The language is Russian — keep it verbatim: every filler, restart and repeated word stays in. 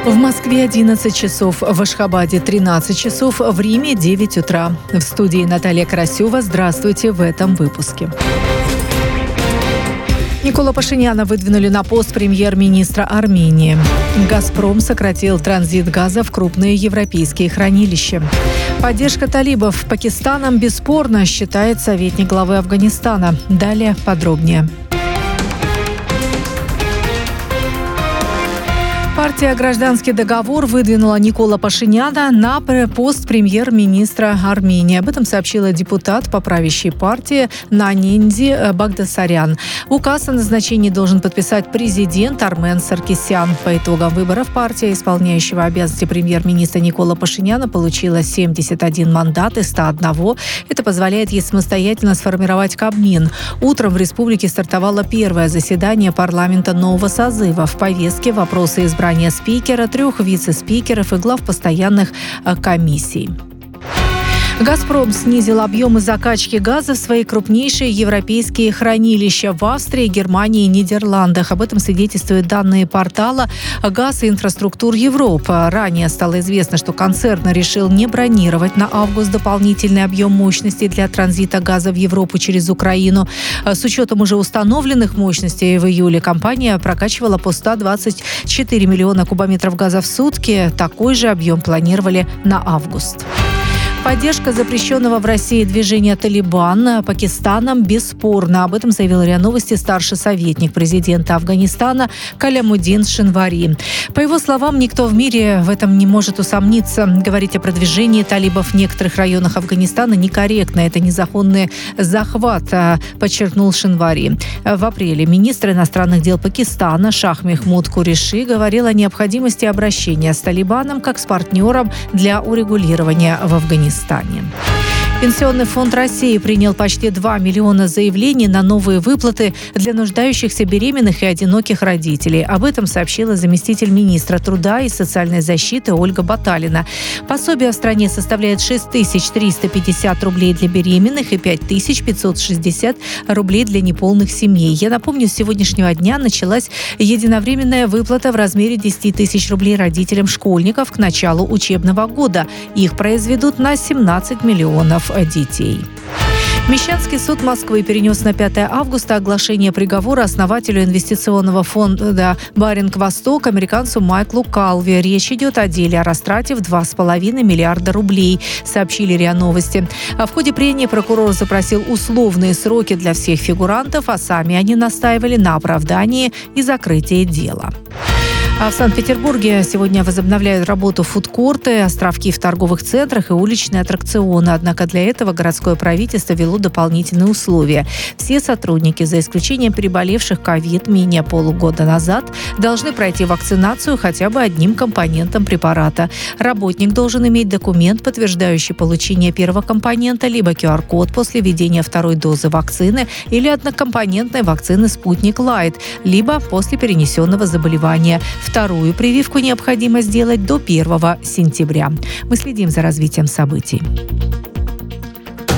В Москве одиннадцать часов, в Ашхабаде тринадцать часов, в Риме девять утра. В студии Наталья Красева. Здравствуйте в этом выпуске. Никола Пашиняна выдвинули на пост премьер-министра Армении. «Газпром» сократил транзит газа в крупные европейские хранилища. Поддержка талибов Пакистаном бесспорна, считает советник главы Афганистана. Далее подробнее. Партия «Гражданский договор» выдвинула Никола Пашиняна на пост премьер-министра Армении. Об этом сообщила депутат по правящей партии Нанинди Багдасарян. Указ о назначении должен подписать президент Армен Саркисян. По итогам выборов партия исполняющего обязанности премьер-министра Никола Пашиняна получила семьдесят один мандат из ста одного. Это позволяет ей самостоятельно сформировать Кабмин. Утром в республике стартовало первое заседание парламента нового созыва. В повестке вопросы избрания спикера, трех вице-спикеров и глав постоянных комиссий. «Газпром» снизил объемы закачки газа в свои крупнейшие европейские хранилища в Австрии, Германии и Нидерландах. Об этом свидетельствуют данные портала «Газ и инфраструктур Европа». Ранее стало известно, что концерн решил не бронировать на август дополнительный объем мощностей для транзита газа в Европу через Украину. С учетом уже установленных мощностей в июле компания прокачивала по сто двадцать четыре миллиона кубометров газа в сутки. Такой же объем планировали на август. Поддержка запрещенного в России движения «Талибан» Пакистаном бесспорна. Об этом заявил РИА Новости старший советник президента Афганистана Калямуддин Шинвари. По его словам, никто в мире в этом не может усомниться. Говорить о продвижении талибов в некоторых районах Афганистана некорректно. Это незаконный захват, подчеркнул Шинвари. В апреле министр иностранных дел Пакистана Шах Мехмуд Куриши говорил о необходимости обращения с Талибаном как с партнером для урегулирования в Афганистане. Пенсионный фонд России принял почти два миллиона заявлений на новые выплаты для нуждающихся беременных и одиноких родителей. Об этом сообщила заместитель министра труда и социальной защиты Ольга Баталина. Пособие в стране составляет шесть тысяч триста пятьдесят рублей для беременных и пять тысяч пятьсот шестьдесят рублей для неполных семей. Я напомню, с сегодняшнего дня началась единовременная выплата в размере десять тысяч рублей родителям школьников к началу учебного года. Их произведут на семнадцать миллионов детей. Мещанский суд Москвы перенес на пятое августа оглашение приговора основателю инвестиционного фонда «Баринг Восток» американцу Майклу Калви. Речь идет о деле о растрате в два с половиной миллиарда рублей, сообщили РИА Новости. А в ходе прения прокурор запросил условные сроки для всех фигурантов, а сами они настаивали на оправдании и закрытии дела. А в Санкт-Петербурге сегодня возобновляют работу фудкорты, островки в торговых центрах и уличные аттракционы. Однако для этого городское правительство ввело дополнительные условия. Все сотрудники, за исключением переболевших ковид менее полугода назад, должны пройти вакцинацию хотя бы одним компонентом препарата. Работник должен иметь документ, подтверждающий получение первого компонента, либо ку ар код после введения второй дозы вакцины или однокомпонентной вакцины «Спутник Лайт», либо после перенесенного заболевания. Вторую прививку необходимо сделать до первого сентября. Мы следим за развитием событий.